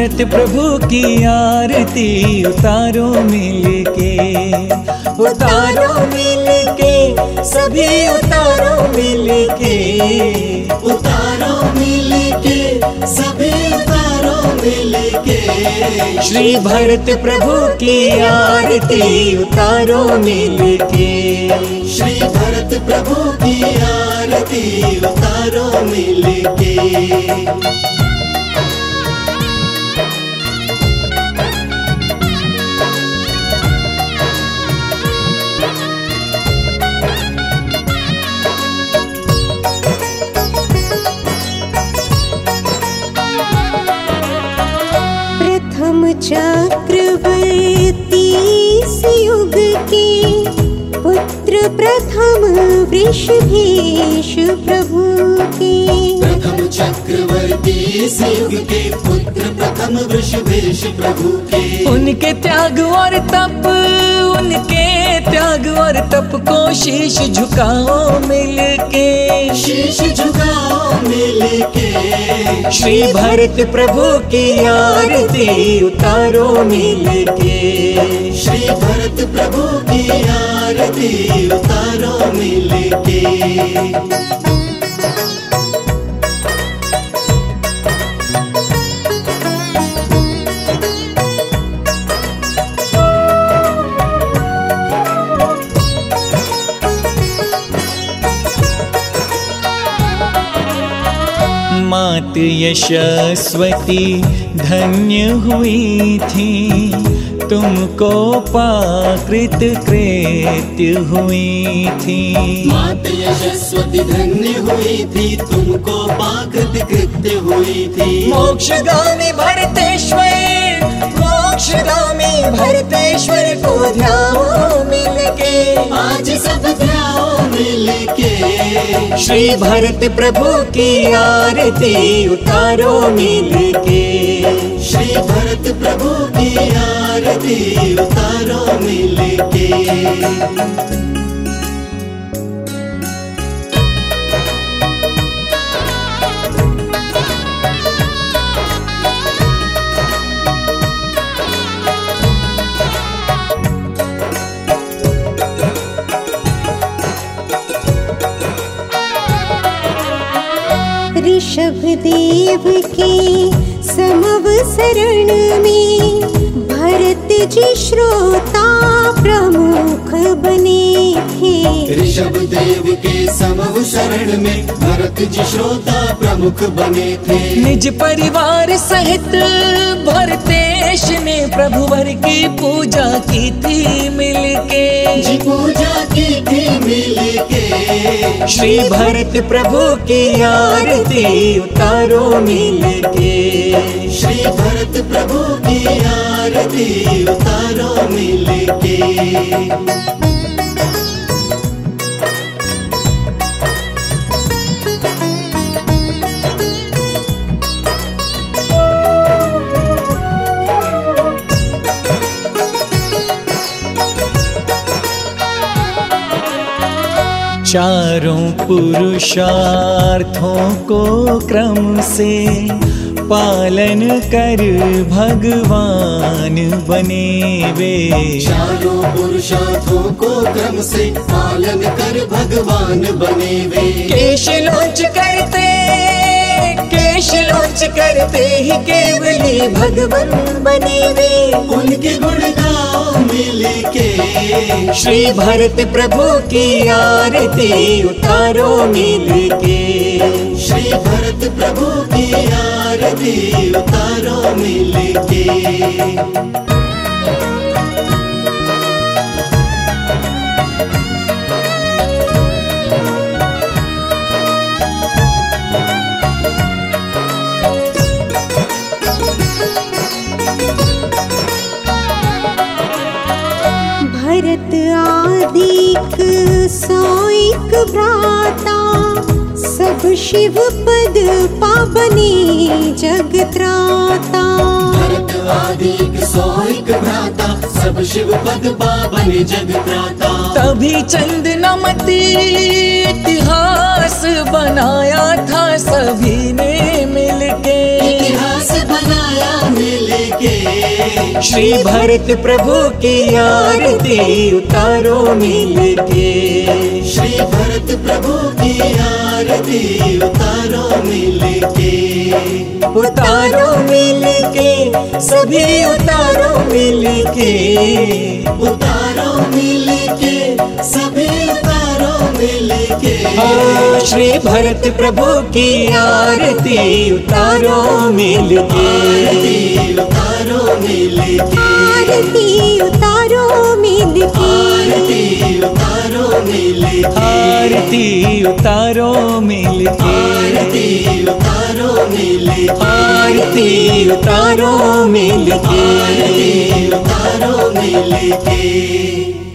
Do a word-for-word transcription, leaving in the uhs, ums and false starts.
भरत प्रभु की आरती उतारो मिलके, उतारो मिलके, सभी उतारो मिलके, उतारो मिलके, सभी उतारो मिलके। श्री भरत प्रभु की आरती उतारो मिलके, श्री भरत प्रभु की आरती उतारो मिलके। चक्रवर्ती युग के पुत्र प्रथम वृषभेश प्रभु के, प्रथम चक्रवर्ती युग के पुत्र प्रथम वृषभेश प्रभु के। उनके त्याग और तप, उनके त्याग और तप को शीश झुकाओ मिलके, शीश झुकाओ मिलके। श्री भरत प्रभु की आरती उतारो मिलके, श्री भरत प्रभु की आरती उतारो मिलके। मात यशस्वती धन्य हुई थी, तुमको पाकृत कृत्य हुई थी। मात यशस्वती धन्य हुई थी, तुमको पाकृत कृत्य हुई थी। मोक्षगामी भरतेश्वर, मोक्षगामी भरतेश्वर को ध्याओ मिलके, आज सब ध्याओ मिलके। श्री भरत प्रभु की आरती उतारो मिलके, श्री भरत प्रभु की आरती उतारो मिलके। ऋषभ देव के समवसरण में भरत जी श्रोता प्रमुख बने थे। ऋषभ देव के समव शरण में भरत जी श्रोता प्रमुख बने थे। निज परिवार सहित भरतेश ने प्रभुवर की पूजा की थी मिलके, जी पूजा की थी मिलके। श्री भरत प्रभु की आरती उतारो मिलके, श्री भरत प्रभु की आरती उतारो मिलके। चारों पुरुषार्थों को क्रम से पालन कर भगवान बने वे। चारों पुरुषार्थों को क्रम से पालन कर भगवान बने वे। केश लोच करते, केश लोच करते ही केवली भगवान बने वे। उनके गुण गाओ मिलके, श्री भरत प्रभु की आरती उतारो मिलके, श्री भरत प्रभु की आरती उतारो मिलके। भरत आदिक सौइक भ्राता सब शिव पद पावनी जग त्राता। भरत आदि सोइक भ्राता सब शिव पद पावन जग त्राता। तभी चंदनामती इतिहास बनाया था सभी ने मिलके। इतिहास बनाया मिलके। श्री भरत प्रभु की आरती उतारो मिलके। श्री भरत प्रभु की आरती उतारो मिलके। उतारो मिलके सभी उतारो मिलके। उतारो मिलके सभी उतारो मिलके। हाँ, श्री भरत प्रभु की आरती उतारो मिलके। आरती उतारो मिलके। आरती उतारो मिलके। आरती उतारो मिलके। आरती उतारो मिलके। आरती उतारो मिलके। आरती उतारो मिलके। आरती उतारो मिलके।